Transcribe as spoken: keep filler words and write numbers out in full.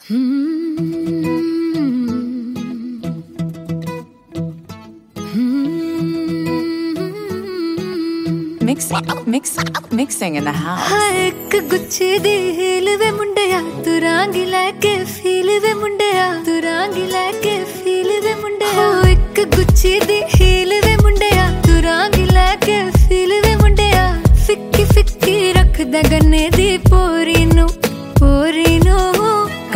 Mix, mix, mixing in the house. एक गुच्छे दी heal वे मुंडिया तू रंग लेके फील वे मुंडिया तू रंग लेके फील वे मुंडिया एक गुच्छे दी